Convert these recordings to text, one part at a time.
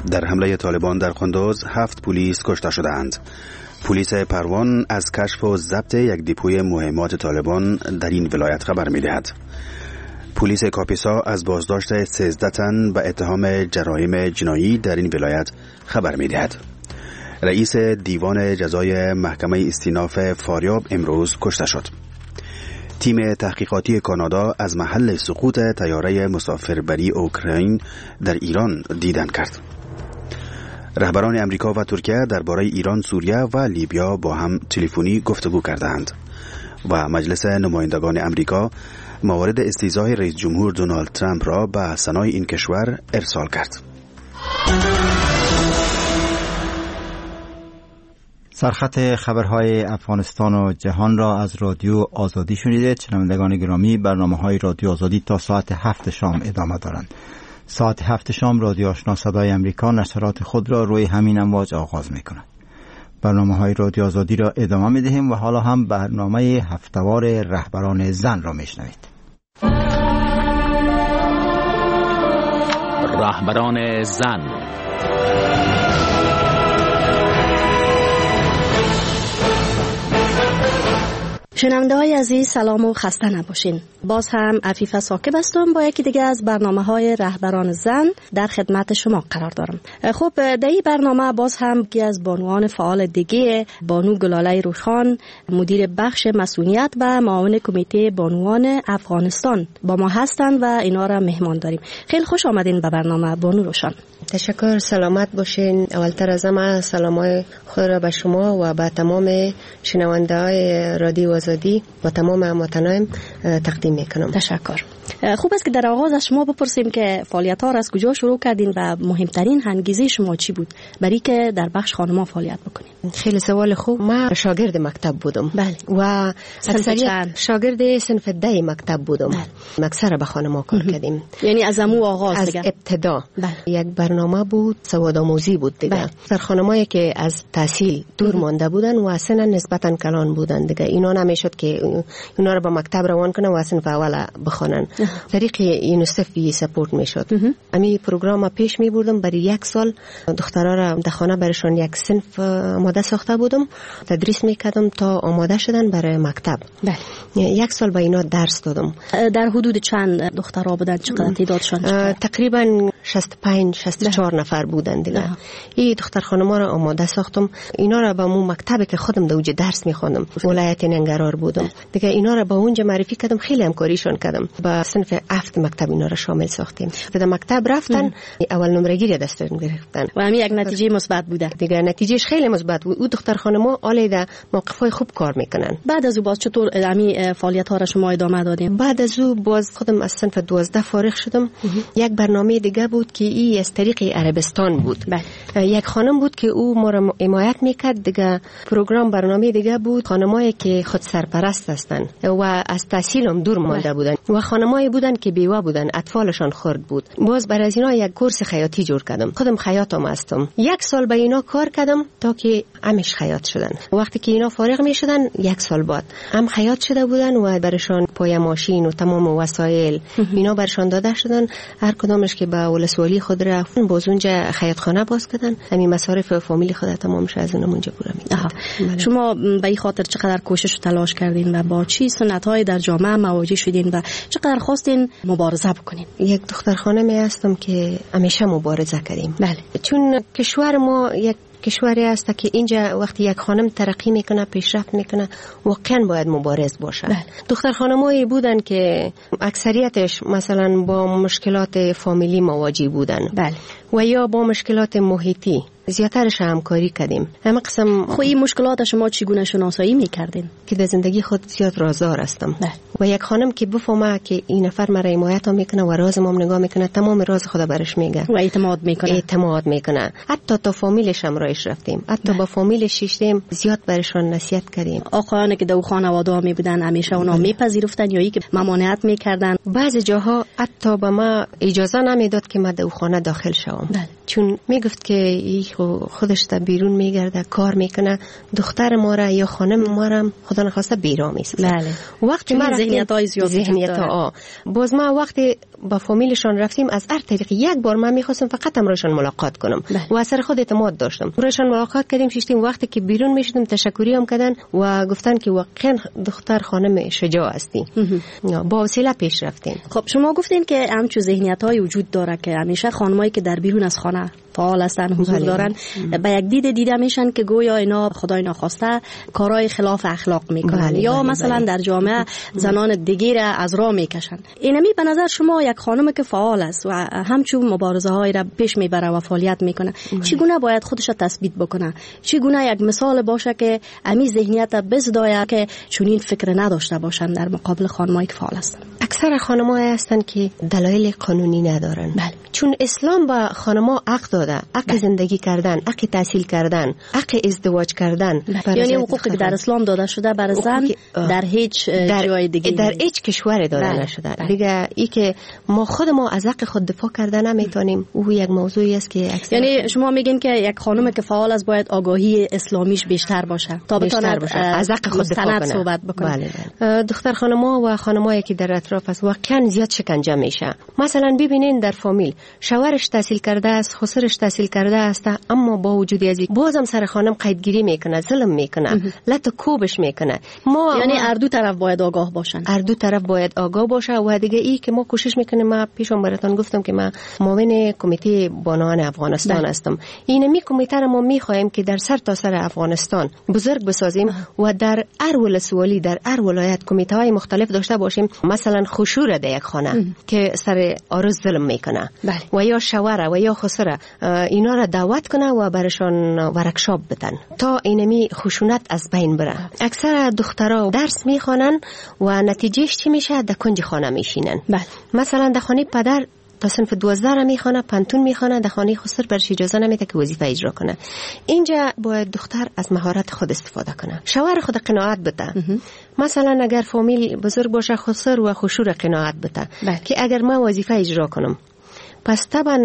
در حمله طالبان در قندوز 7 پلیس کشته شدند. پلیس پروان از کشف و ضبط یک دیپوی مهمات طالبان در این ولایت خبر می‌دهد. پلیس کاپیسا از بازداشت 13 تن به اتهام جرایم جنایی در این ولایت خبر می‌دهد. رئیس دیوان جزای محکمه استیناف فاریاب امروز کشته شد. تیم تحقیقاتی کانادا از محل سقوط طیاره مسافربری اوکراین در ایران دیدن کرد. رهبران امریکا و ترکیه درباره ایران، سوریه و لیبیا با هم تلفنی گفتگو کردند و مجلس نمایندگان امریکا موارد استیضاح رئیس جمهور دونالد ترامپ را به سنای این کشور ارسال کرد. سرخط خبرهای افغانستان و جهان را از رادیو آزادی شنیدید. شنوندگان گرامی، برنامه‌های رادیو آزادی تا ساعت 7 شام ادامه دارند. ساعت 7 شام رادیو آشنا صدای امریکا نشرات خود را روی همین امواج آغاز می‌کند. برنامه‌های رادیو آزادی را ادامه می‌دهیم و حالا هم برنامه هفته‌وار رهبران زن را می‌شنوید. رهبران زن. شنونده های عزیز، سلام و خسته نباشین. باز هم عفیفه ساکب هستم با یکی دیگه از برنامه های رهبران زن در خدمت شما قرار دارم. خب در این برنامه باز هم یکی از بانوان فعال دیگه، بانو گلاله روخان، مدیر بخش مسئولیت و معاون کمیته بانوان افغانستان با ما هستند و اینا را مهمان داریم. خیلی خوش آمدین به برنامه بانو روشان. تشکر، سلامت باشین. اولتر از همه سلامای خود را به شما و به تمام شنونده های رادیو آزادی و تمام هموطنان تقدیم میکنم. تشکر. خوب است که در آغاز از شما بپرسیم که فعالیت ها را از کجا شروع کردین و مهمترین انگیزه شما چی بود برای که در بخش خانم‌ها فعالیت بکنین؟ خیلی سوال خوب. ما شاگرد مکتب بودم. بله. و اکثریت شاگرد صنف 10 مکتب بودم. بله. اکثر به خانم‌ها کار کردیم. یعنی از امو آغاز از دیگه. ابتدا. بله. یک برنامه بود سوادآموزی بود دیگه. بله. در خانمایی که از تحصیل دور مانده بودن و سن نسبتاً کلان بودن دیگه، اینا نمیشد که اونا رو به مکتب روان کنن و صنف اول بخونن. طریق یونیسف سپورت میشد. امی پروگرام پیش می بردم. برای 1 سال دخترها را در خانه برشون یک صنف آماده ساخته بودم، تدریس میکردم تا آماده شدن برای مکتب. بله. 1 سال با اینا درس دادم. در حدود چند دخترها بودن؟ چقدر تعدادشان؟ تقریبا 65-64 نفر بودن دیگه. این دختر خانم‌ها را آماده ساختم. اینا را با مو مکتبی که خودم در اونجا درس میخوندم، ولایت ننگرهار بودم دیگه، اینا را با اونجا معرفی کردم، خیلی همکاریشون کردم. با صنف 7 مکتب اینا را شامل ساختیم. در مکتب رفتن اول نمره گیری دستشون گرفتن و همین یک نتیجه مثبت بوده دیگه. نتیجهش خیلی مثبت بود. او دختر خانم‌ها عالی موقف‌های خوب کار میکنن. بعد از او باز چطور همین فعالیت ها را شما ادامه دادیم؟ بعد از او باز خودم از صنف 12 فارغ شدم. یک برنامه دیگه بود که این از طریق عربستان بود. یک خانم بود که او ما را حمایت میکرد دیگه. پروگرام برنامه دیگه بود، خانمایی که خود سرپرست هستن و از تحصیل هم دور مانده بودن و خانمایی بودن که بیوه بودن، اطفالشان خرد بود. باز برای از اینا یک کورس خیاطی جور کردم. خودم خیاطم هستم. 1 سال به اینا کار کردم تا که همش خیاط شدن. وقتی که اینا فارغ می شدن 1 سال بعد هم خیاط شده بودن و برشان پای ماشین و تمام وسایل اینا برشان داده شدن. هر کدامش که به ولسوالی خود رفتن باز اونجا خیاطخانه باز کردن. همین مصارف فامیلی خود تمامش از اونم اونجا پورا می‌کردن. شما به این خاطر چقدر کوشش و تلاش کردین و با چی سنت‌های در جامعه مواجه شدین و چقدر خواستین مبارزه بکنین؟ یک دختر خانمی هستم که همیشه مبارزه کردیم. بله. چون کشور ما یک کشوری است که اینجا وقتی یک خانم ترقی میکنه، پیشرفت میکنه، واقعا باید مبارز باشه. بله. دختر خانمایی بودن که اکثریتش مثلا با مشکلات فامیلی مواجه بودن. بله. و یا با مشکلات محیطی. زیادترش همکاری کردیم. همه قسم. خب این مشکلات شما چگونه شناسایی میکردین؟ که در زندگی خود زیاد رازدار هستم. بله. و یک خانم که بفهمه که این نفر مرا حمایت میکنه و رازم هم نگاه میکنه، تمام راز خود برش میگه و اعتماد میکنه. حتی تا فامیلش هم رایش رفتیم، حتی با فامیلش شیشتیم، زیاد برشان نصیحت کردیم. آقایان که در خانواده می بودن همیشه اونا میپذیرفتن یا اینکه ممانعت میکردن؟ بعضی جاها حتی به ما اجازه نمیداد که ما در خانه داخل شوم. بله. چون میگفت که این خودش تا بیرون میگرده کار میکنه، دختر ما را یا خانم ما را خدا نخواسته بیرا میسازه. بله. وقتی ما ذهنیت‌های زیاد ذهنیت باز ما وقتی با فامیلشان رفتیم از هر طریق یک بار من میخواستم فقط امرشان ملاقات کنم و اثر خود اعتماد داشتم. امرشان ملاقات کردیم، شیشتیم. وقتی که بیرون میشدیم تشکری هم کردن و گفتن که واقعا دختر خانم شجاع هستی. با حوصله پیش رفتیم. خب شما گفتین که همچون ذهنیت‌های وجود داره که همیشه خانمایی که در بیرون از خانه فعال هستن، حضور دارن، به یک دیده میشن که گویا اینا خدای ناخواسته کارهای خلاف اخلاق میکنن یا مثلا در جامعه زنان دیگه را از راه میکشن. اینمی به نظر شما یک خانم که فعال است و همچون مبارزه های را پیش میبره و فعالیت میکنه، چگونه باید خودش را تثبیت بکنه؟ چگونه یک مثال باشه که امی ذهنیت بزداید که چنین فکر نداشته باشن در مقابل خانمایی که فعال هستن؟ اکثر خانم‌ها هستن که دلایل قانونی ندارن. بله. چون اسلام با خانم‌ها حق داده، حق زندگی کردن، حق تحصیل کردن، حق ازدواج کردن. یعنی حقوقی که در اسلام داده شده برای زن در هیچ جای دیگه در هیچ کشور داده نشده. دیگه ای که ما خود ما از حق خود دفاع کردن نمیتونیم، او یک موضوعی است که یعنی شما میگین که یک خانم که فعال است باید آگاهی اسلامیش بیشتر باشه تا بتونه از حق خود دفاع کنه. صحبت بکنه. بله. دختر خانم‌ها و خانمایی که در اطراف است واقعا زیاد شکنجه میشه. مثلا ببینین در فامیل شوهرش تحصیل کرده است، خسرش تحصیل کرده است، اما با وجود از این بازم سر خانم قیدگیری میکنه، ظلم میکنه، لط کوبش میکنه. یعنی هر دو طرف باید آگاه باشن. هر دو طرف باید آگاه باشه. و دیگه ای که ما کوشش میکنیم، ما پیشم براتون گفتم که ما معاون کمیته بانوان افغانستان هستم. این کمیته رو ما میخوایم که در سر تا سر افغانستان بزرگ بسازیم و در هر ولسوالی در هر ولایت کمیته های مختلف داشته باشیم. مثلا خشوع در یک خانه که سر عروس ظلم میکنه و یا شوهر و یا خسر، اینا را دعوت کنه و برشان ورکشاپ بدن تا اینمی خشونت از بین بره. اکثر دخترها درس میخوانن و نتیجهش چی میشه؟ در کنج خانه میشینن. مثلا در خانه پدر تا صنف 12 را میخوانه، پنتون میخوانه، در خانه خسر برش اجازه نمیده که وظیفه اجرا کنه. اینجا باید دختر از مهارت خود استفاده کنه، شوهر خود قناعت بده. مثلا اگر فامیل بزرگ باشه، خسر و خشوع قناعت بده که اگر ما وظیفه اجرا کنم پس طبعا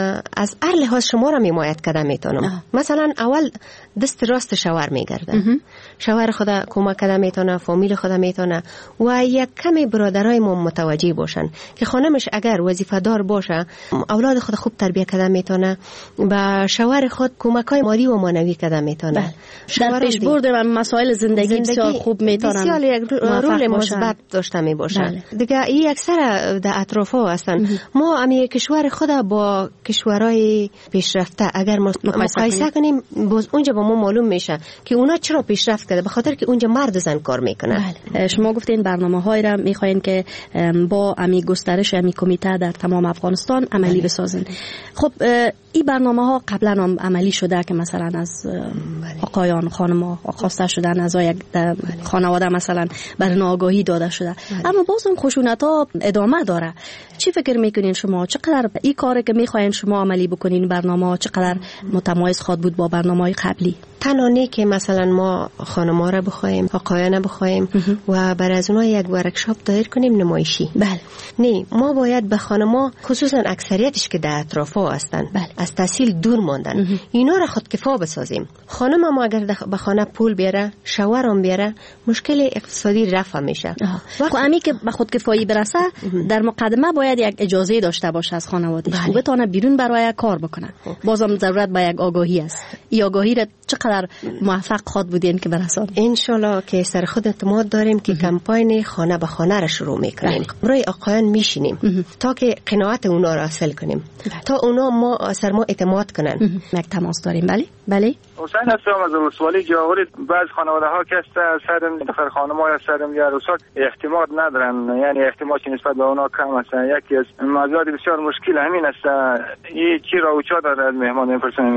از هر لحاظ شما را حمایت کرده میتونم. مثلا اول دست راست شوهر میگرده، شوهر خدا کمک کرده میتونه، فامیل خدا میتونه و یک کمی برادرای ما متوجه باشن که خانمش اگر وظیفه دار باشه اولاد خود خوب تربیت کرده میتونه، با شوهر خود کمکای مالی و معنوی کرده میتونه. در پیشبرد مسائل زندگی بسیار خوب میتونه، بسیار یک رول مثبت داشته می باشه. دیگه این اکثر در اطرافا هستن. ما امی کشور خدا با کشورهای پیشرفته اگر مقایسه کنیم، باز اونجا با ما معلوم میشه که اونا چرا پیشرفت کرده، به خاطر که اونجا مرد و زن کار میکنه. شما گفتین برنامه‌های را میخواین که با امی گسترش امی کمیته در تمام افغانستان عملی بسازین. خب این برنامه‌ها قبلا هم عملی شده که مثلا از آقایان خانم‌ها خواسته شدن از یک خانواده مثلا برای آگاهی داده شده، اما بازم خشونت‌ها ادامه داره. چی فکر میکنین شما؟ چقدر این کاری که میخواین شما عملی بکنین برنامه چقدر متمایز خواد بود با برنامه‌های قبلی؟ تنها که مثلا ما خانم‌ها را بخوایم، آقایان بخوایم و برای از اونها یک ورکشاپ دایر کنیم نمایشی. بله. نه، ما باید به خانم‌ها خصوصا اکثریتش که در اطرافا هستن از تحصیل دور ماندن، اینا را خودکفا بسازیم. خانم ما اگر به خانه پول بیاره، شوهر هم بیاره، مشکل اقتصادی رفع میشه. خب امی که به خودکفایی برسه در مقدمه باید یک اجازه داشته باشه از خانواده‌اش و بتونه بیرون برای کار بکنه. بازم ضرورت به یک آگاهی است. این آگاهی را چقدر موفق خواد بودین که برسان؟ انشالله که سر خود اعتماد داریم که کمپاین خانه به خانه را شروع میکنیم. برای آقایان میشینیم تا که قناعت اونا را حاصل کنیم، تا اونا ما سر ما اعتماد کنن. یک تماس داریم. بله حسین هستم از ولسوالی جاوری. بعض خانواده ها که سرم دختر خانم‌ها یا سرم یا عروسات اعتماد ندارن، یعنی اعتماد نسبت به اونا کم است. یکی از موضوعات بسیار مشکل همین است. این چی راوچا داره از مهمان میپرسن.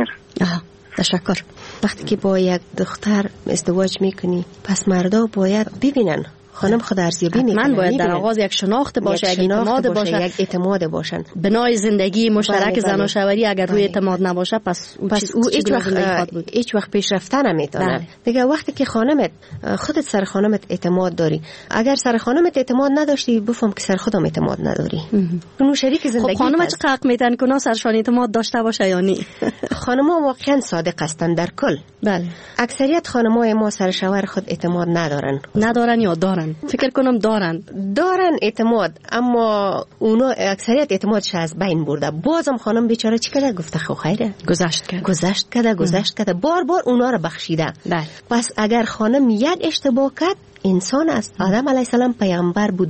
تشکر. وقتی که با یک دختر ازدواج میکنی، پس مردا باید ببینن خانم خود ارزیابی میکنه. من باید در آغاز یک شناخت باشه، یک اعتماد باشه، یک اعتماد باشن. بنای زندگی مشترک زن و شوهری اگر روی اعتماد نباشه پس او هیچ وقت پیشرفته نمیتونه. دیگه وقتی که خانمت خودت سر خانمت اعتماد داری، اگر سر خانمت اعتماد نداشتی بفهم که سر خودم اعتماد نداری. اون شریک زندگی. خب خانم چه حق میتن که اونا سرشان اعتماد داشته باشه یا نه؟ خانم‌ها واقعا صادق هستن در کل. بله. اکثریت خانم‌های ما سر شوهر خود اعتماد ندارن یا دارن؟ فکر کنم دارن اعتماد، اما اونا اکثریت اعتمادش از بین برده. بازم خانم بیچاره چی کرده؟ گفته خو خیره، گذشت کرده بار اونا رو بخشیده. بله. پس اگر خانم یک اشتباه کرد، انسان است. آدم علیه السلام پیامبر بود،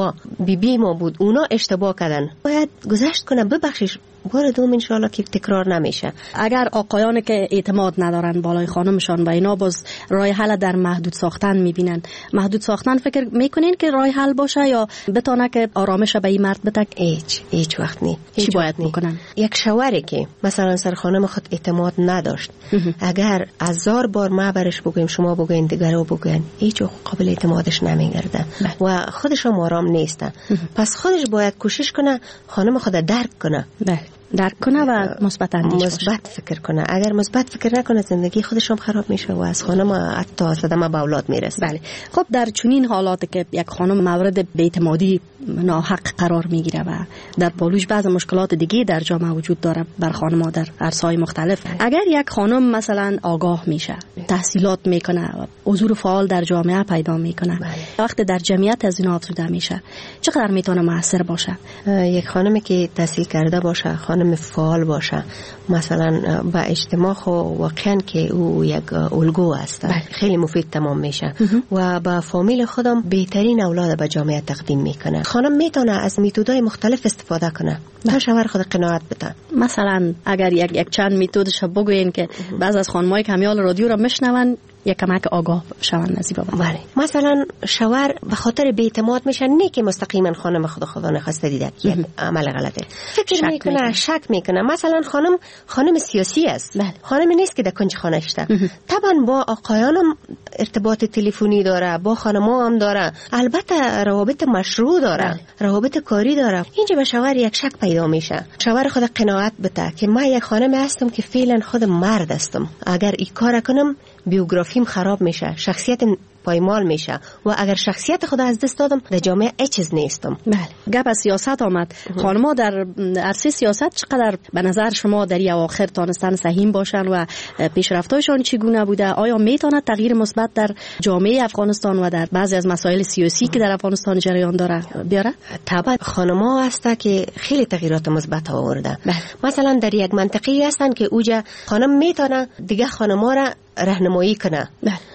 بی ما بود، اونا اشتباه کردن، باید گذشت کنه، ببخشش. بار دوم انشاءالله که تکرار نمیشه. اگر آقایان که اعتماد ندارن بالای خانمشان و اینا باز راه حل در محدود ساختن میبینن، محدود ساختن فکر میکنین که راه حل باشه یا بتونه که آرامش به این مرد بده؟ هیچ وقت نی. چی باید بکنن؟ یک شوهری که مثلا سر خانم خود اعتماد نداشت، اگر 1000 بار ما برش بگویم، شما بگوین، دیگرو بگوین، هیچ قابل اعتمادش نمیگرده و خودش هم آرام نیست. پس خودش باید کوشش کنه خانم خود درک کنه. درک کنه و مثبت فکر کنه. اگر مثبت فکر نکنه زندگی خودش هم خراب میشه و از خانم حتی صدمه به اولاد میرسه. بله. خب در چنین حالات که یک خانم مورد بی‌اعتمادی ناحق قرار میگیره و در پالوش بعض مشکلات دیگه در جامعه وجود داره بر خانم‌ها در عرصه‌های مختلف، اگر یک خانم مثلا آگاه میشه، تحصیلات میکنه، حضور فعال در جامعه پیدا میکنه، وقت در جمعیت از این افزوده میشه، چقدر میتونه موثر باشه؟ یک خانمی که تحصیل کرده باشه، خانم فعال باشه، مثلا با اجتماع خو واقعا که او یک الگو است، خیلی مفید تمام میشه و با فامیل خودم بهترین اولاد به جامعه تقدیم میکنه. خانم میتونه از میتودهای مختلف استفاده کنه تا شوهر خود قناعت بده. مثلا اگر یک چند میتودش بگوین که بعض از خانم‌های کمیال رادیو را میشنون یک کمک آگاه شوند نزیبا. بله. مثلا شوهر به خاطر بی‌اعتماد میشه، نه که مستقیما خانم خدا نخواسته دیده یک عمل غلطه، فکر میکنه، شک میکنه. مثلا خانم سیاسی است، خانم نیست که در کنج خانه شده. طبعا با آقایانم ارتباط تلفنی داره، با خانم‌ها هم داره، البته روابط مشروع داره، روابط کاری داره. اینجا به شوهر یک شک پیدا میشه. شوهر خود قناعت بده که من یک خانم هستم که فعلا خود مرد هستم، اگر این کار کنم بیوگرافیم خراب میشه، شخصیت پایمال میشه و اگر شخصیت خود از دست دادم در جامعه هیچ چیز نیستم. بله. گپ از سیاست آمد. خانم‌ها در عرصه سیاست چقدر به نظر شما در اواخر تانستن سهیم باشن و پیشرفت‌هاشون چگونه بوده؟ آیا میتونه تغییر مثبت در جامعه افغانستان و در بعضی از مسائل سیاسی که در افغانستان جریان داره بیاره؟ طبعا خانم‌ها هسته که خیلی تغییرات مثبت آورده. مثلا در یک منطقه هستن که اوجا خانم میتونه دیگه خانم‌ها را راهنمایی کنه.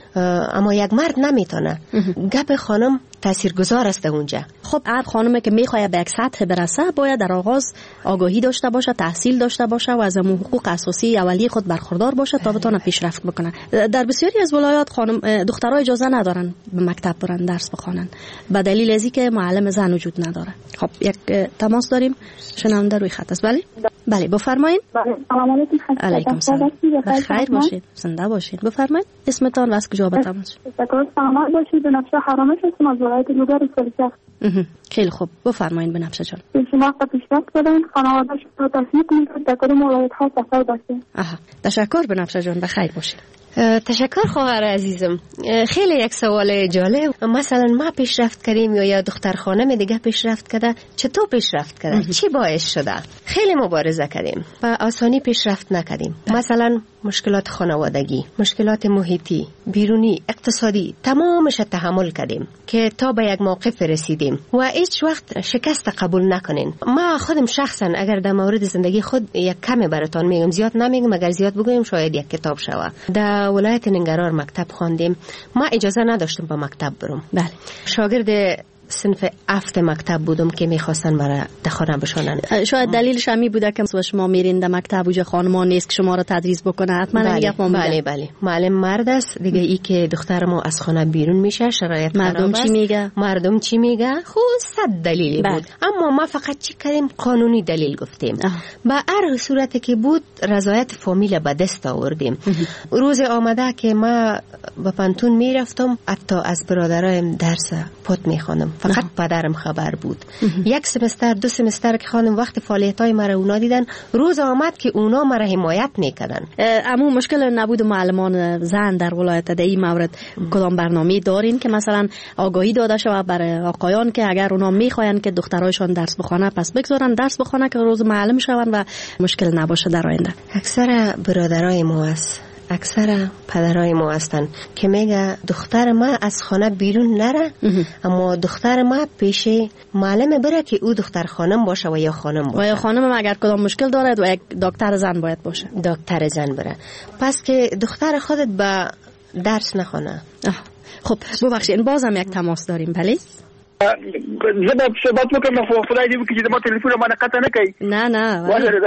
اما یک مرد نمیتونه. گپ خانم تاثیرگذار است اونجا. خب هر خانمی که میخواد به یک سطح برسه باید در آغاز آگاهی داشته باشه، تحصیل داشته باشه و از حقوق اساسی اولیه خود برخوردار باشه تا بتونه پیشرفت بکنه. در بسیاری از ولایات خانم دخترها اجازه ندارن به مکتب برن درس بخونن به دلیل از اینکه معلم زن وجود نداره. خب یک تماس داریم، شنونده روی خط است. بله بفرمایید. سلام علیکم سلام. بخیر باشید، زنده باشید. بفرمایید اسمتان و از کجا به تماس شد؟ سلام باشید. بنفشه حرامش هستم از ولایت لوگر سرکس. خیلی خوب بفرمایید بنفشه جان. شناخت پیشرفت بدین، خانواده‌اش رو تصدیق کنید در کدوم ولایت‌ها سفر داشتین. تشکر بنفشه جان، بخیر باشید. تشکر خواهر عزیزم. خیلی یک سوال جالب. مثلا ما پیشرفت کردیم یا دختر خانم دیگه پیشرفت کرده، چطور پیشرفت کرده؟ چی باعث شده؟ خیلی مبارزه کردیم و آسانی پیشرفت نکردیم. مثلا مشکلات خانوادگی، مشکلات محیطی، بیرونی، اقتصادی، تمامش تحمل کردیم که تا به یک موقف رسیدیم و هیچ وقت شکست قبول نکنین. ما خودم شخصا اگر در مورد زندگی خود یک کمی براتون میگم، زیاد نمیگم، اگر زیاد بگویم شاید یک کتاب شود. در ولایت ننگرهار مکتب خواندیم. ما اجازه نداشتم به مکتب برم. بله. شاگرد صنف 7 مکتب بودم که میخواستن مرا در خانه بشانن. شاید دلیلش همی بوده که شما میرین در مکتب و خانما نیست که شما را تدریس بکنه. حتما بله معلم مرد است دیگه. ای که دختر ما از خانه بیرون میشه شرایط مردم چی میگه؟ مردم چی میگه؟ خود 100 دلیلی بود. اما ما فقط چی کردیم؟ قانونی دلیل گفتیم. به هر صورتی که بود رضایت فامیل به دست آوردیم. روز آمده که ما به پانتون میرفتم حتی از برادرایم درس پوت میخوانم. فقط پدرم خبر بود. یک سمستر 2 سمستر که خانم وقت فعالیتای مرا اونا دیدن، روز آمد که اونا مرا حمایت میکردن. اما مشکل نبود معلمان زن در ولایت در این مورد کدام برنامه دارین که مثلا آگاهی داده شود برای آقایان که اگر اونا میخواین که دخترایشان درس بخونه پس بگذارن درس بخونه که روز معلم شون و مشکل نباشه در آینده؟ اکثر برادرای ما است، اکثر پدرای ما هستن که میگه دختر ما از خانه بیرون نره، اما دختر ما پیش معلم بره که او دختر خانم باشه و یا خانم باشه. و یا خانم اگر کدام مشکل دارد و یک دکتر زن باید باشه. دکتر زن بره. پس که دختر خودت به درس نخونه. خب ببخشید بازم یک تماس داریم. بله زبا صحبت بکنم خدای دې وکړي چې ما تلیفون باندې قطع نه کوي. نه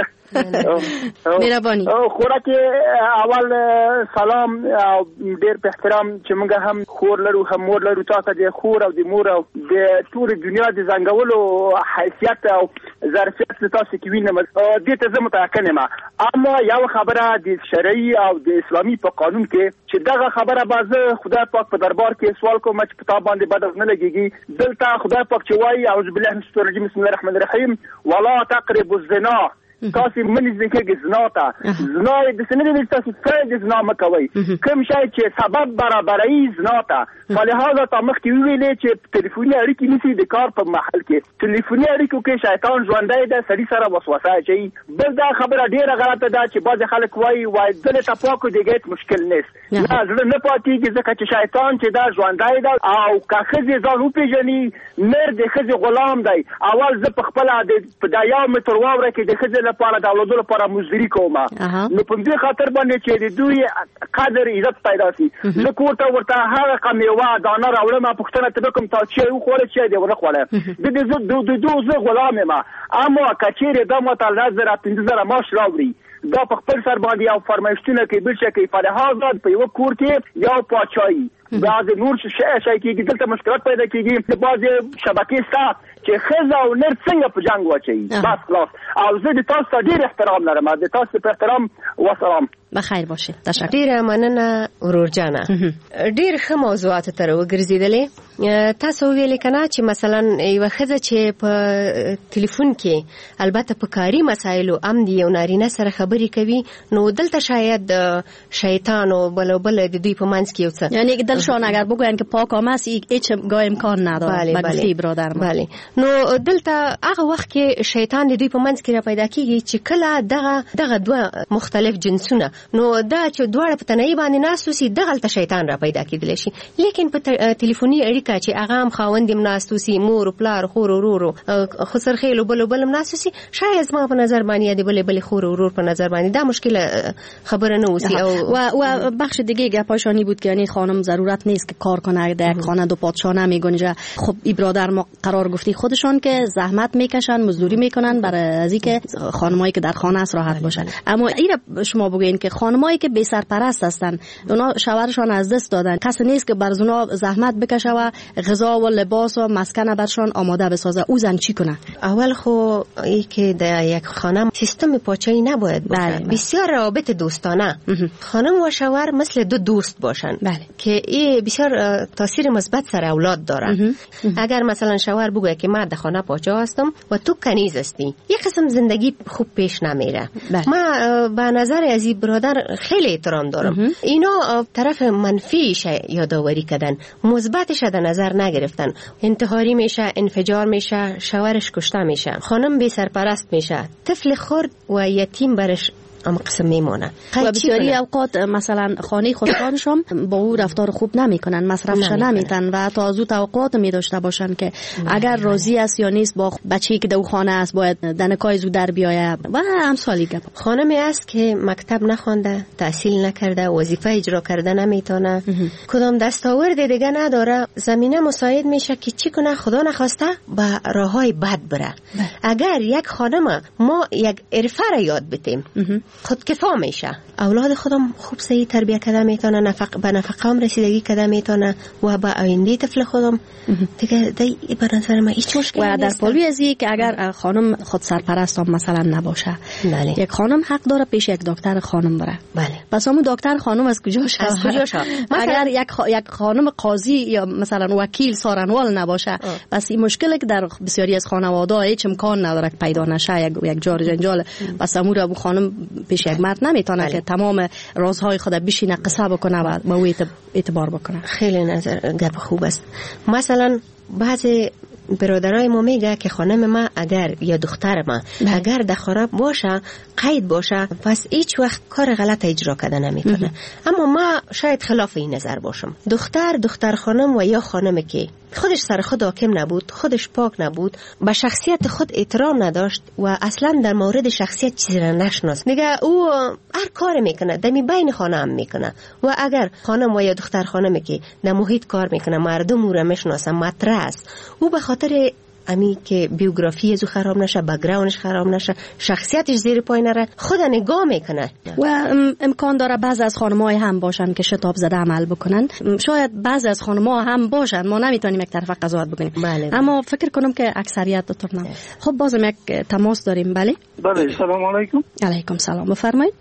مهرباني. خوراک اول سلام او ډېر په احترام چې موږ هم خور لرو هم مور لرو، تاسو د خور او د مور او د ټول دنیا د زنګولو حیثیت او ظرفیت تاسو کې وینم. دې ته زه متأکد یم، اما یو خبره د شرعي او د اسلامي په قانون کې چې دغه خبره بازه خدای پاک په دربار کې سوال کوم چې په تابع باندې بد نه لګيږي. دلته خدای پاک چې وایي اعوذ بالله من الشیطان الرجیم بسم الله الرحمن الرحیم ولا تقربوا الزنا. تاسو منځ کې زنا ته زنا د سنې د تاسو فعل زنا مکوي کوم شی چې سبب برابرۍ زنا ته. فلهذا تاسو کې ویلې چې ټلیفوني اړیکې نشي د کار په محل کې ټلیفوني اړیکو کې شیطان ژوندۍ ده، سړي سره وسوسه اچي. بل دا خبره ډیره غلطه ده چې بعض خلک وایي دل ته پاکو دیګه مشکل نس. نه زړه نه پاتېږي ځکه چې شیطان چې دا ژوندۍ ده او که ښځې ځان وپېژني مرد د ښځې غلام دی. اول زه په خپله په دا یو متر واوره کې د ښځې لپاره د اولادو لپاره مزدوري کوم، نو په دې خاطر باندې چې د دوی قدر عزت پیدا شي. زه کور ته ورته هغه قمیوه دانه راوړم، پوښتنه ته کوم تاسو چې وخوړل چې دی ونه خوړل د دوی زه غلام یم. اما کچېره د متعال نظر 15000 ماش راوړي دا په خپل سر باندې او فرمایشتونه کې بل شي کې په لحاظ په یو کور کې یو پاچایي بعض نور شي کې دلته مشکلات پیدا کیږي. بعض شبکې ستا چې خزه او نر څنګه په جنگ واچي بس خلاص. او زه د تاسو ډیر احترام لرم، د تاسو په احترام و سلام. بخیر باشه. تشکر. ډیر مننه ورور جانه. ډیر ښه موضوعات تر وګرځیدلې. تاسو ویل کنه چې مثلا یو خزه چې په ټلیفون کې البته په کاری مسایلو ام دی یو نارینه سره خبرې کوي، نو دلته شاید شیطان او بل د دوی په منځ کې یو څه یعنی دلشان اگر بگوین که پاک آمست هیچ گاه امکان نداره. بله برادر ما. بله. نو دلته هغه وخت کې شیطان د دوی په منځ کې را پیدا کیږي چې کله دغه دوه مختلف جنسونه، نو دا چې دواړه په تنهایی باندې ناستوسي دغه شیطان را پیدا کیدل شي. لیکن په ټلیفوني اړیکه چې هغه هم خاوندیم ناستوسي، مور پلار خور ورور خسر خېلو بل ناستوسي، شاید ما په نظر باندې د بل خور ورور په نظر باندې دا مشکل خبره نه اوسي. و بخش دیگه گپاشانی بود که یعنی خانم ضرورت نیست که کار کنه در یک خانه دو پادشاه نمیگنجه. خب این برادر ما قرار گفتی خودشان که زحمت میکشن مزدوری میکنن برای از اینکه خانمایی که در خانه است راحت باشن. اما این شما بگین که خانمایی که بی سرپرست هستن اونا شوهرشان از دست دادن، کسی نیست که برای اونا زحمت بکشه و غذا و لباس و مسکن برشان آماده بسازه، او زن چی کنه؟ اول خو ای که در یک خانه سیستم پاچایی نباید باشه. بسیار روابط دوستانه خانم و شوهر مثل دو دوست باشن که این بسیار تاثیر مثبت سر اولاد داره. اگر مثلا شوهر بگه که من در خانه پاچا هستم و تو کنیز هستی، یک قسم زندگی خوب پیش نمیره. ما به نظر از این برادر خیلی احترام دارم. اینا طرف منفیش یادآوری کردن، مثبتش در نظر نگرفتن. انتحاری میشه، انفجار میشه، شوهرش کشته میشه، خانم بی سرپرست میشه، طفل خرد و یتیم برش اما قسم میمونه. و بسیاری اوقات مثلا خانه خودکارشون با او رفتار خوب نمیکنن، مصرفش نمیتن و تا از او توقعات می داشته باشن که اگر راضی است یا نیست با بچه‌ای که دو خانه است باید دنکای زو در بیایه و امثالی گپ. خانمی است که مکتب نخونده، تحصیل نکرده، وظیفه اجرا کرده نمیتونه، کدام دستاورد دیگه نداره، زمینه مساعد میشه که چی کنه خدا نخواسته به راههای بد بره. اگر یک خانم ما یک عرفه را یاد بدیم خودکفا میشه، اولاد خودم خوب صحیح تربیت کرده میتونه، به نفقه هم رسیدگی کرده میتونه و به آینده طفل خودم دیگه به نظر من هیچ مشکلی نیست. و در پالوی ازی که اگر خانم خود سرپرست هم مثلا نباشه، بله. یک خانم حق داره پیش یک دکتر خانم بره. بله. پس همون دکتر خانم از کجا شد؟ اگر یک خانم قاضی یا مثلا وکیل سارنوال نباشه، پس این مشکلی که در بسیاری از خانواده هیچ امکان نداره که پیدا نشه، یک جار جنجال. پس امور خانم پیش یک مرد نمیتونه که تمام رازهای خود بشینه قصه بکنه و به او اعتبار بکنه. خیلی نظر گپ خوب است. مثلا بعضی برادرای ما میگه که خانم ما اگر یا دختر ما اگر در خانه باشه، قید باشه، پس هیچ وقت کار غلط اجرا کرده نمیتونه. اما ما شاید خلاف این نظر باشم. دختر خانم و یا خانمی که خودش سر خود حاکم نبود، خودش پاک نبود، به شخصیت خود احترام نداشت و اصلا در مورد شخصیت چیزی را نشناست، دیگه او هر کار میکنه دمی بین خانه هم میکنه. و اگر خانم و یا دختر خانمی که در محیط کار میکنه، مردم او را میشناسه، مطرح است، او به خاطر امی که بیوگرافی ازو خراب نشه، بک‌گراندش خراب نشه، شخصیتش زیر پای نره، خود نگاه میکنه. و امکان داره بعضی از خانم‌ها هم باشن که شتاب زده عمل بکنن، شاید بعضی از خانم‌ها هم باشن، ما نمیتونیم یک طرفه قضاوت بکنیم. بله. اما فکر کنم که اکثریت دکتر نه. خب بازم یک تماس داریم. بله سلام علیکم. علیکم سلام، بفرمایید.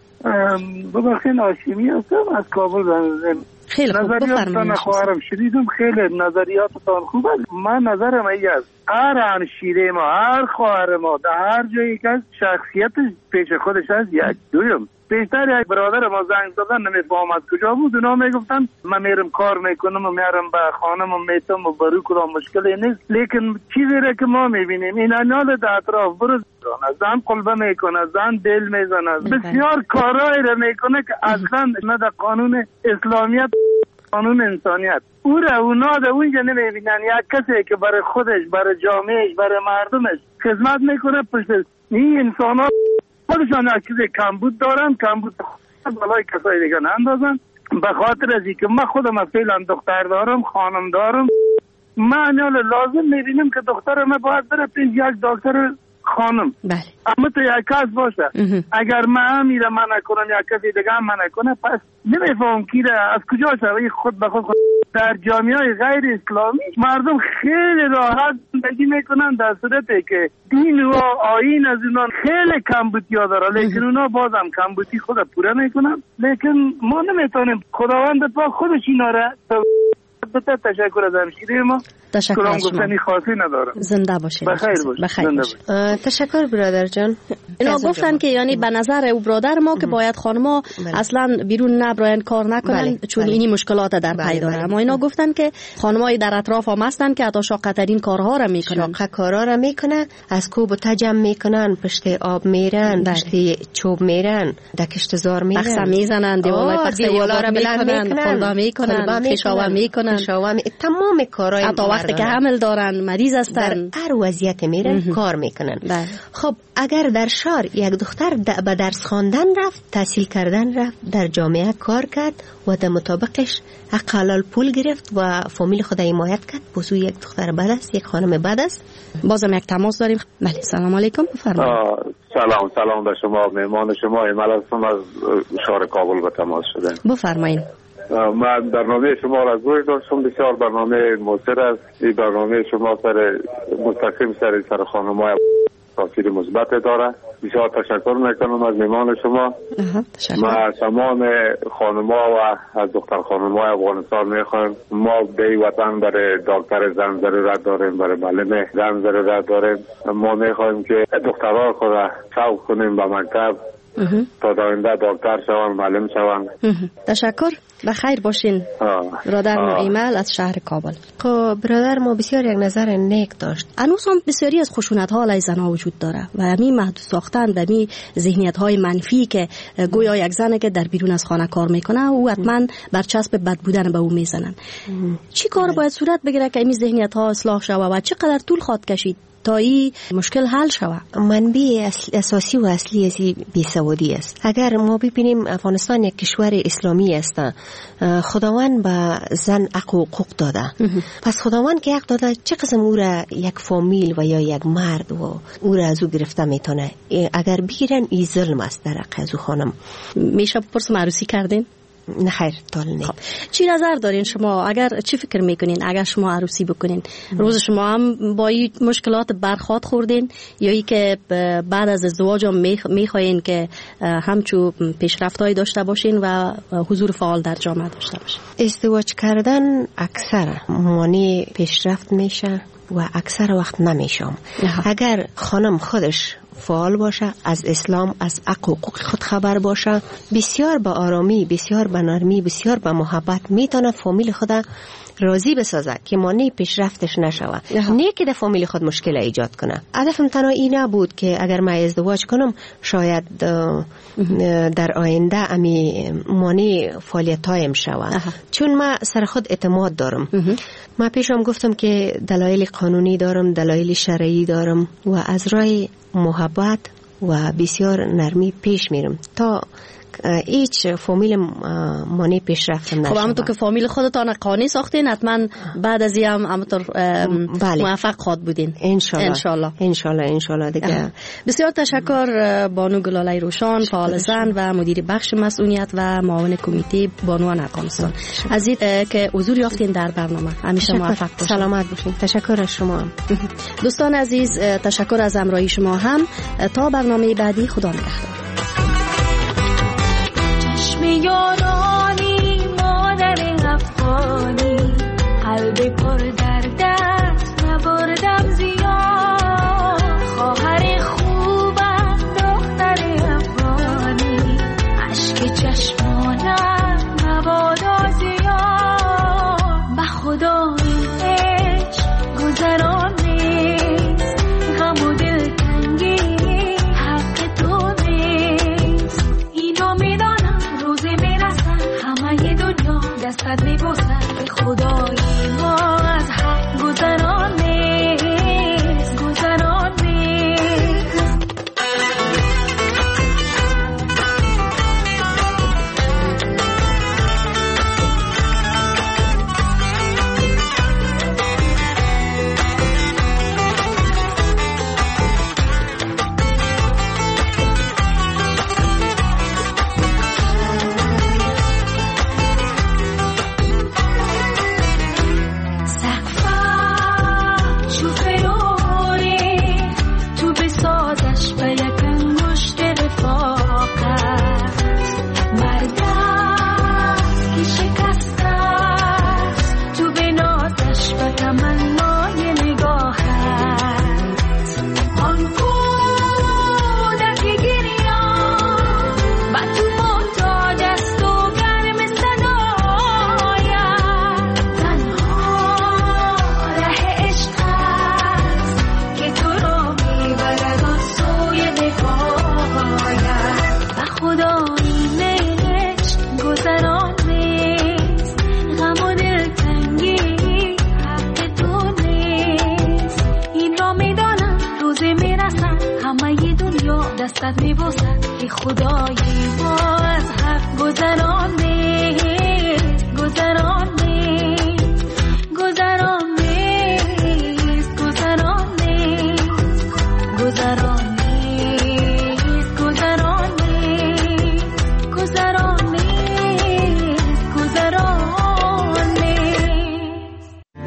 ببخشید هاشمی هستم از کابل. خیلی خوب، بفرمایید. خواهرم شنیدم خیلی نظریاتتان خوب است. من نظرم این است هر انشیره ما، هر خواهر ما در هر جایی که شخصیتش پیش خودش است. یک دویم بیشتر یک برادر ما زنگ زدن نمیفهم از کجا بود، اونا میگفتن من میرم کار میکنم و میرم به خانم و میتم و برو کدام مشکلی نیست. لیکن چیزی را که ما میبینیم این انال در اطراف برز زن قلبه میکنه، زن دل میزنه، بسیار کارهایی را میکنه که اصلا نه در قانون اسلامیت، قانون انسانیت او را اونا در اونجا نمیبینن. یک کسی که برای خودش، برای جامعهش، برای مردمش خدمت میکنه، پشت این انسان ها خودشان یک چیز کمبود دارن، کمبود بالای کسای دیگه نندازن. به خاطر از اینکه من خودم فعلا دختر دارم، خانم دارم، من لازم میبینم که دختر من باید بره پیش یک دکتر خانم. بله. اما تو یک کس باشه. اگر من میرم منع کنم یک کسی دیگه هم منع کنه، پس نمیفهم کی از کجا شوی خود به خود. در جامعه غیر اسلامی مردم خیلی راحت زندگی میکنن در صورتی که دین و آیین از اونان خیلی کمبودی ها داره، لیکن اونا بازم کمبودی خود پوره میکنن. لیکن ما نمیتونیم، خداوند پاک خودش اینا را تشکر از همشیره ما. تشکر از شما. گفتنی خاصی ندارم. زنده باشید. بخیر باشید. تشکر برادر جان. اینا گفتن که یعنی به نظر او برادر ما که باید خانم‌ها اصلا بیرون نبراین کار نکنن چون اینی مشکلات در پی داره. اما اینا گفتن که خانم‌های در اطراف هم هستن که حتی شاق‌ترین کارها را میکنن. شاقه کارا را میکنن، از کوب و تجم میکنن، پشت آب میرن، پشت چوب میرن، در کشتزار میرن، پخسه میزنن، دیوالا را بلند میکنن، خشاوه میکنن، تمام کارهای وقتی که حمل دارن، مریض هستن، در هر وضعیت میرن کار میکنن. خب اگر در شهر یک دختر به درس خواندن رفت، تحصیل کردن رفت، در جامعه کار کرد و در مطابقش حق حلال پول گرفت و فامیل خود حمایت کرد، بسو یک دختر بد است، یک خانم بد است. بازم یک تماس داریم. بله سلام علیکم، بفرمایید. سلام به شما، مهمان شما ایمال هستم از شهر کابل به تماس شدم. بفرمایید. من برنامه شما را گوش داشتم، بسیار برنامه موثر است. این برنامه شما مستقیم سر خانم‌های تاثیر مثبت داره. بسیار تشکر میکنم از مهمان شما. ما تمام خانم‌ها و از دختر خانم‌های افغانستان میخوایم ما به وطن برای دکتر زن ضرورت داریم، برای معلم زن ضرورت داریم. ما میخوایم که دخترها خود را سوق کنیم به مکتب تا در آینده دکتر شوند، معلم شوند. تشکر، بخیر باشین. برادر ایمل از شهر کابل. خب برادر ما بسیار یک نظر نیک داشت. هنوز هم بسیاری از خشونت ها علیه زنها وجود داره و همین محدود ساختن و همین ذهنیت های منفی که گویا یک زنه که در بیرون از خانه کار میکنه او حتما برچسب بد بودن به او میزنن. چی کار باید صورت بگیره که این ذهنیت ها اصلاح شوه و چقدر طول خواهد کشید تا این مشکل حل شود؟ منبع اساسی و اصلی از بیسوادی است. اگر ما ببینیم افغانستان یک کشور اسلامی است، خداوند به زن حق و حقوق داده. پس خداوند که حق داده، چه قسم او را یک فامیل و یا یک مرد و او را از او گرفته میتونه؟ اگر بگیرن این ظلم است در حق از او خانم. میشه بپرسم عروسی کردین؟ نه خیر، تال نه. خب. چی نظر دارین شما؟ اگر چی فکر میکنین اگر شما عروسی بکنین؟ روز شما هم با این مشکلات برخورد خوردین یا ای که بعد از ازدواج هم میخواین که همچو پیشرفت‌هایی داشته باشین و حضور فعال در جامعه داشته باشین؟ ازدواج کردن اکثر مانع پیشرفت میشه و اکثر وقت نمیشه. اگر خانم خودش فعال باشه، از اسلام، از حق و حقوق خود خبر باشه، بسیار با آرامی، بسیار با نرمی، بسیار با محبت میتونه فامیل خود راضی بسازه که مانع پیشرفتش نشوه، نه که در فامیل خود مشکل ایجاد کنه. هدفم تنها این نبود که اگر من ازدواج کنم شاید در آینده امی مانع فعالیتایم شوه، چون من سر خود اعتماد دارم. من پیشم گفتم که دلایل قانونی دارم، دلایل شرعی دارم و از راه محبت و بسیار نرمی پیش میرم تا هیچ فامیل مانع پیشرفتم نشه. خب همونطور که فامیل خودتان قانع ساختین، حتما بعد از این هم همونطور موفق خواهد بودین انشالله دیگه. بسیار تشکر بانو گلاله روشان، فعال زن و مدیر بخش مسئولیت و معاون کمیته بانوان افغانستان، از این که حضور یافتین در برنامه. همیشه موفق باشین. سلامت باشین. تشکر از شما هم. دوستان عزیز، تشکر از همراهی شما هم. تا برنامه بعدی، خدا نگهدار. یارانی مادر افغانی، قلب پر در دست نبردم زیاد، خواهر خوبم دختر افغانی، عشق چشمانم مبادا زیاد، به خدا این عشق گذران نیست، غم و دلتنگی حق تو نیست، اینو میدانم همه دنیا دستت میبوسن، به خدای ما از حق گذران نیست، گذران نیست. دستت میبوسن، ای خدای ما از حق گذران نیست، گذران نیست، گذران نیست، گذران نیست، گذران نیست، گذران نیست، گذران نیست، گذران نیست.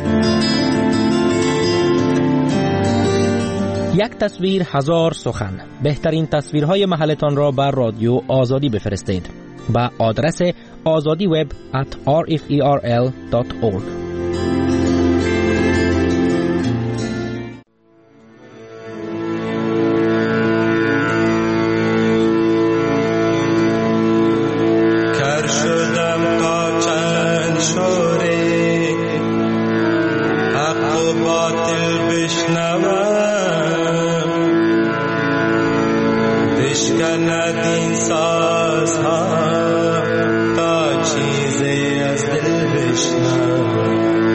یک تصویر هزار سخن. بهترین تصویرهای محلتان را بر رادیو آزادی بفرستید به آدرس azadiweb@rferl.org. بشکند این سازها تا چیزی از دل بشنو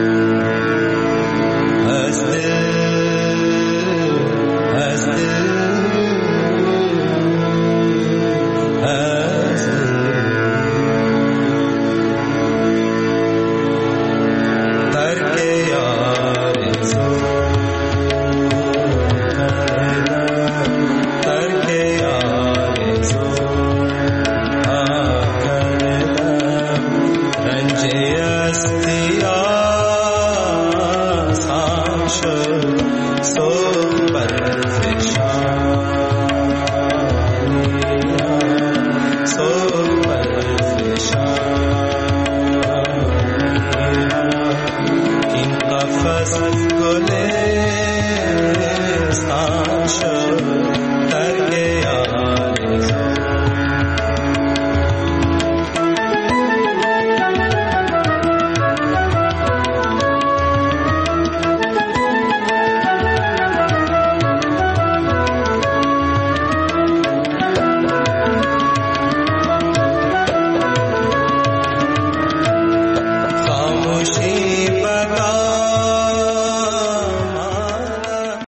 از دل از دل از دل ترک یار زو so